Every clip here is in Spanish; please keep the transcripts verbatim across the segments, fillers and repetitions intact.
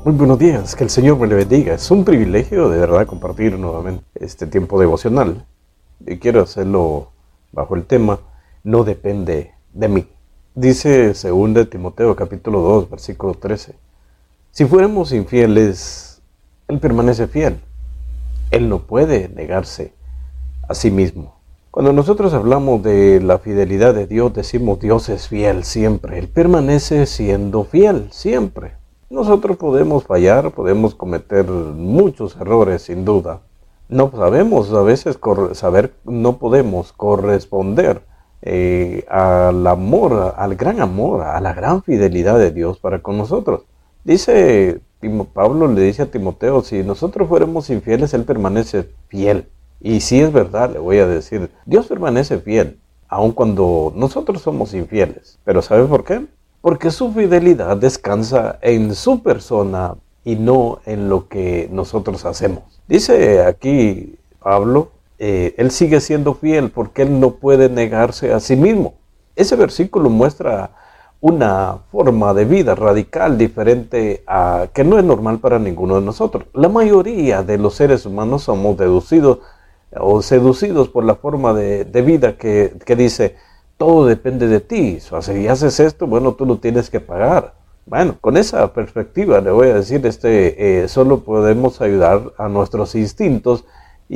Muy buenos días, que el Señor me le bendiga. Es un privilegio de verdad compartir nuevamente este tiempo devocional. Y quiero hacerlo bajo el tema, no depende de mí. Dice segunda de Timoteo capítulo dos, versículo trece. Si fuéramos infieles, Él permanece fiel. Él no puede negarse a sí mismo. Cuando nosotros hablamos de la fidelidad de Dios, decimos Dios es fiel siempre. Él permanece siendo fiel siempre. Nosotros podemos fallar, podemos cometer muchos errores sin duda. No sabemos a veces saber, no podemos corresponder eh, al amor, al gran amor, a la gran fidelidad de Dios para con nosotros. Dice Pablo, le dice a Timoteo, si nosotros fuéramos infieles, Él permanece fiel. Y si es verdad, le voy a decir, Dios permanece fiel, aun cuando nosotros somos infieles. ¿Pero sabe por qué? Porque su fidelidad descansa en su persona y no en lo que nosotros hacemos. Dice aquí Pablo, eh, Él sigue siendo fiel porque Él no puede negarse a sí mismo. Ese versículo muestra una forma de vida radical diferente a que no es normal para ninguno de nosotros. La mayoría de los seres humanos somos deducidos o seducidos por la forma de, de vida que, que dice, todo depende de ti. Si haces esto, bueno, tú lo tienes que pagar. Bueno, con esa perspectiva le voy a decir, este, eh, solo podemos ayudar a nuestros instintos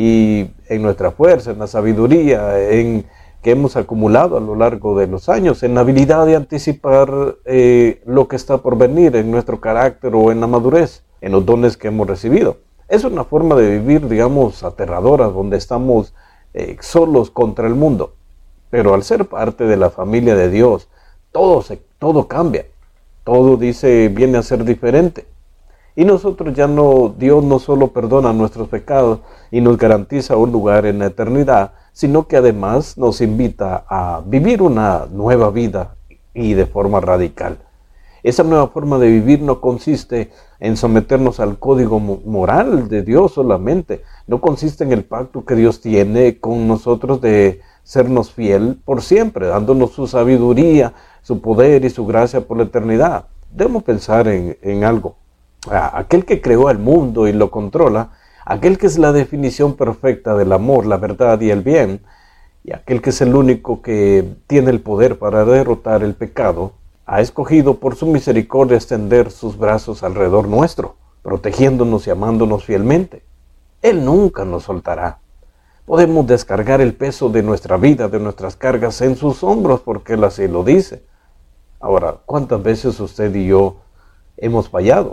y en nuestra fuerza, en la sabiduría, en que hemos acumulado a lo largo de los años, en la habilidad de anticipar eh, lo que está por venir en nuestro carácter o en la madurez, en los dones que hemos recibido. Es una forma de vivir, digamos, aterradora, donde estamos eh, solos contra el mundo. Pero al ser parte de la familia de Dios, todo, se, todo cambia. Todo, dice, viene a ser diferente. Y nosotros ya no, Dios no solo perdona nuestros pecados y nos garantiza un lugar en la eternidad, sino que además nos invita a vivir una nueva vida y de forma radical. Esa nueva forma de vivir no consiste en someternos al código moral de Dios solamente. No consiste en el pacto que Dios tiene con nosotros de sernos fiel por siempre, dándonos su sabiduría, su poder y su gracia por la eternidad. Debemos pensar en, en algo. Aquel que creó el mundo y lo controla, aquel que es la definición perfecta del amor, la verdad y el bien, y aquel que es el único que tiene el poder para derrotar el pecado, ha escogido por su misericordia extender sus brazos alrededor nuestro, protegiéndonos y amándonos fielmente. Él nunca nos soltará. Podemos descargar el peso de nuestra vida, de nuestras cargas en sus hombros, porque Él así lo dice. Ahora, ¿cuántas veces usted y yo hemos fallado?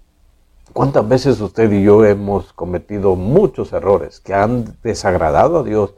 ¿Cuántas veces usted y yo hemos cometido muchos errores que han desagradado a Dios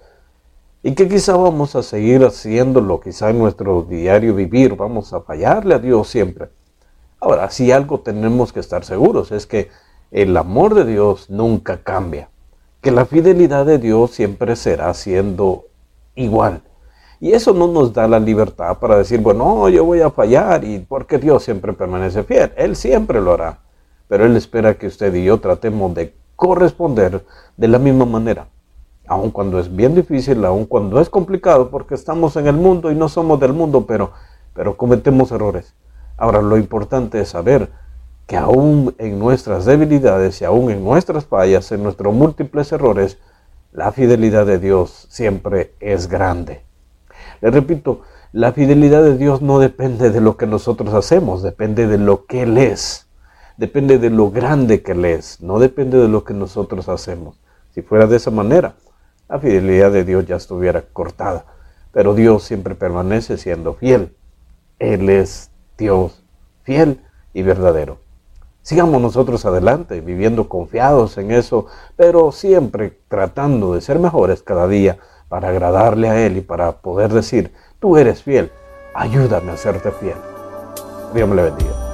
y que quizá vamos a seguir haciéndolo, quizá en nuestro diario vivir vamos a fallarle a Dios siempre? Ahora, si algo tenemos que estar seguros es que el amor de Dios nunca cambia, que la fidelidad de Dios siempre será siendo igual. Y eso no nos da la libertad para decir, bueno, yo voy a fallar y porque Dios siempre permanece fiel. Él siempre lo hará. Pero Él espera que usted y yo tratemos de corresponder de la misma manera. Aun cuando es bien difícil, aun cuando es complicado, porque estamos en el mundo y no somos del mundo, pero, pero cometemos errores. Ahora, lo importante es saber que aún en nuestras debilidades y aún en nuestras fallas, en nuestros múltiples errores, la fidelidad de Dios siempre es grande. Le repito, la fidelidad de Dios no depende de lo que nosotros hacemos, depende de lo que Él es. Depende de lo grande que Él es, no depende de lo que nosotros hacemos. Si fuera de esa manera, la fidelidad de Dios ya estuviera cortada. Pero Dios siempre permanece siendo fiel. Él es Dios fiel y verdadero. Sigamos nosotros adelante, viviendo confiados en eso, pero siempre tratando de ser mejores cada día para agradarle a Él y para poder decir, tú eres fiel, ayúdame a serte fiel. Dios me le bendiga.